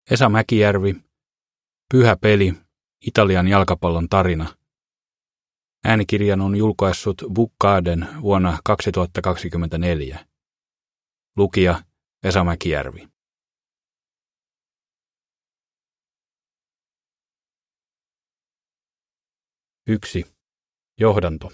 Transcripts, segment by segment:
Esa Mäkijärvi, Pyhä peli, Italian jalkapallon tarina. Äänikirjan on julkaissut Book Garden vuonna 2024. Lukija Esa Mäkijärvi. Yksi. Johdanto.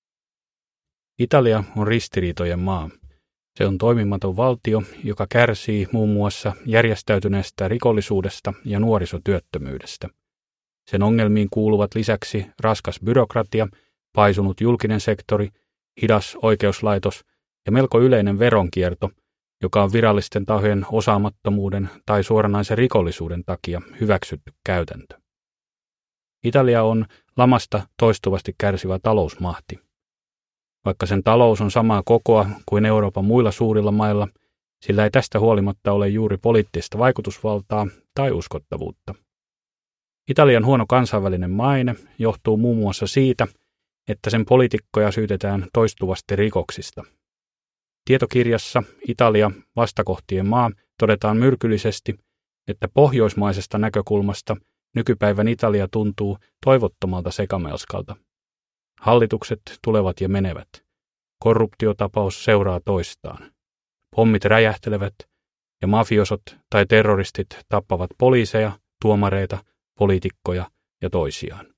Italia on ristiriitojen maa. Se on toimimaton valtio, joka kärsii muun muassa järjestäytyneestä rikollisuudesta ja nuorisotyöttömyydestä. Sen ongelmiin kuuluvat lisäksi raskas byrokratia, paisunut julkinen sektori, hidas oikeuslaitos ja melko yleinen veronkierto, joka on virallisten tahojen osaamattomuuden tai suoranaisen rikollisuuden takia hyväksytty käytäntö. Italia on lamasta toistuvasti kärsivä talousmahti. Vaikka sen talous on samaa kokoa kuin Euroopan muilla suurilla mailla, sillä ei tästä huolimatta ole juuri poliittista vaikutusvaltaa tai uskottavuutta. Italian huono kansainvälinen maine johtuu muun muassa siitä, että sen poliitikkoja syytetään toistuvasti rikoksista. Tietokirjassa Italia vastakohtien maa todetaan myrkyllisesti, että pohjoismaisesta näkökulmasta nykypäivän Italia tuntuu toivottomalta sekamelskalta. Hallitukset tulevat ja menevät. Korruptiotapaus seuraa toistaan. Pommit räjähtelevät ja mafiosot tai terroristit tappavat poliiseja, tuomareita, poliitikkoja ja toisiaan.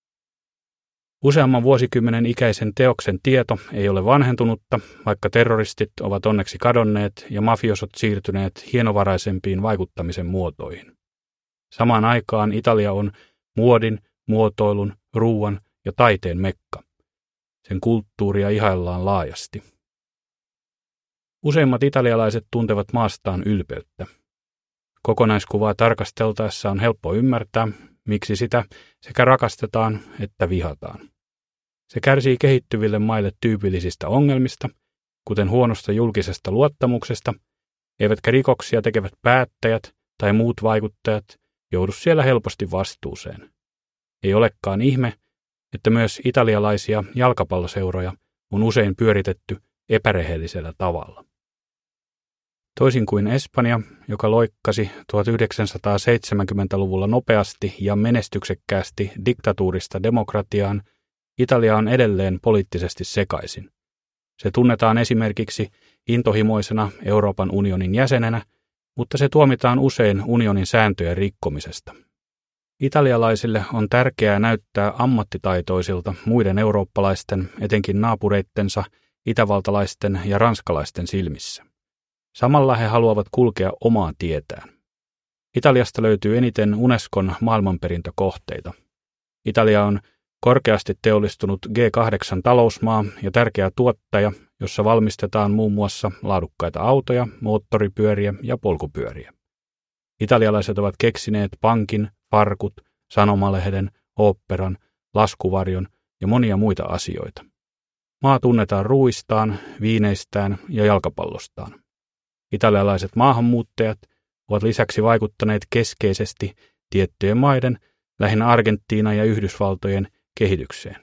Useamman vuosikymmenen ikäisen teoksen tieto ei ole vanhentunutta, vaikka terroristit ovat onneksi kadonneet ja mafiosot siirtyneet hienovaraisempiin vaikuttamisen muotoihin. Samaan aikaan Italia on muodin, muotoilun, ruuan ja taiteen mekka. Sen kulttuuria ihaillaan laajasti. Useimmat italialaiset tuntevat maastaan ylpeyttä. Kokonaiskuvaa tarkasteltaessa on helppo ymmärtää, miksi sitä sekä rakastetaan että vihataan. Se kärsii kehittyville maille tyypillisistä ongelmista, kuten huonosta julkisesta luottamuksesta, eivätkä rikoksia tekevät päättäjät tai muut vaikuttajat joudu siellä helposti vastuuseen. Ei olekaan ihme, että myös italialaisia jalkapalloseuroja on usein pyöritetty epärehellisellä tavalla. Toisin kuin Espanja, joka loikkasi 1970-luvulla nopeasti ja menestyksekkäästi diktatuurista demokratiaan, Italia on edelleen poliittisesti sekaisin. Se tunnetaan esimerkiksi intohimoisena Euroopan unionin jäsenenä, mutta se tuomitaan usein unionin sääntöjen rikkomisesta. Italialaisille on tärkeää näyttää ammattitaitoisilta muiden eurooppalaisten, etenkin naapureittensa, itävaltalaisten ja ranskalaisten silmissä. Samalla he haluavat kulkea omaa tietään. Italiasta löytyy eniten Unescon maailmanperintökohteita. Italia on korkeasti teollistunut G8-talousmaa ja tärkeä tuottaja, jossa valmistetaan muun muassa laadukkaita autoja, moottoripyöriä ja polkupyöriä. Italialaiset ovat keksineet pankin, farkut, sanomalehden, oopperan, laskuvarjon ja monia muita asioita. Maa tunnetaan ruuistaan, viineistään ja jalkapallostaan. Italialaiset maahanmuuttajat ovat lisäksi vaikuttaneet keskeisesti tiettyjen maiden, lähinnä Argentiinan ja Yhdysvaltojen, kehitykseen.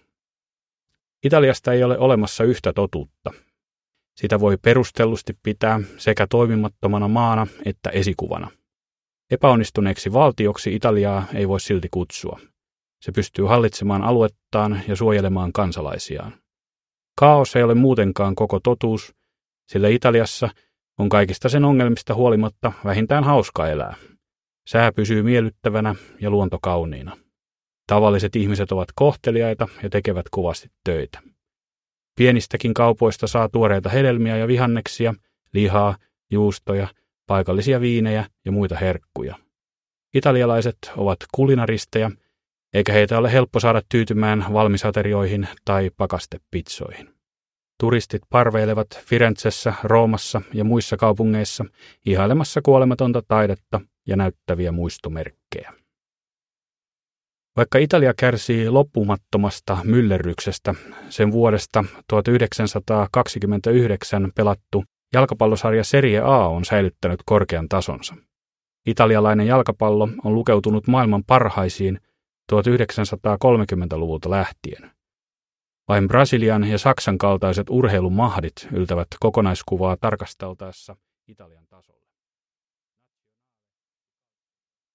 Italiasta ei ole olemassa yhtä totuutta. Sitä voi perustellusti pitää sekä toimimattomana maana että esikuvana. Epäonnistuneeksi valtioksi Italiaa ei voi silti kutsua. Se pystyy hallitsemaan aluettaan ja suojelemaan kansalaisiaan. Kaos ei ole muutenkaan koko totuus, sillä Italiassa on kaikista sen ongelmista huolimatta vähintään hauska elää. Sää pysyy miellyttävänä ja luonto kauniina. Tavalliset ihmiset ovat kohteliaita ja tekevät kovasti töitä. Pienistäkin kaupoista saa tuoreita hedelmiä ja vihanneksia, lihaa, juustoja, paikallisia viinejä ja muita herkkuja. Italialaiset ovat kulinaristeja, eikä heitä ole helppo saada tyytymään valmisaterioihin tai pakastepitsoihin. Turistit parveilevat Firenzessä, Roomassa ja muissa kaupungeissa ihailemassa kuolematonta taidetta ja näyttäviä muistomerkkejä. Vaikka Italia kärsii loppumattomasta myllerryksestä, sen vuodesta 1929 pelattu jalkapallosarja Serie A on säilyttänyt korkean tasonsa. Italialainen jalkapallo on lukeutunut maailman parhaisiin 1930-luvulta lähtien. Vain Brasilian ja Saksan kaltaiset urheilumahdit yltävät kokonaiskuvaa tarkasteltaessa Italian tasolla.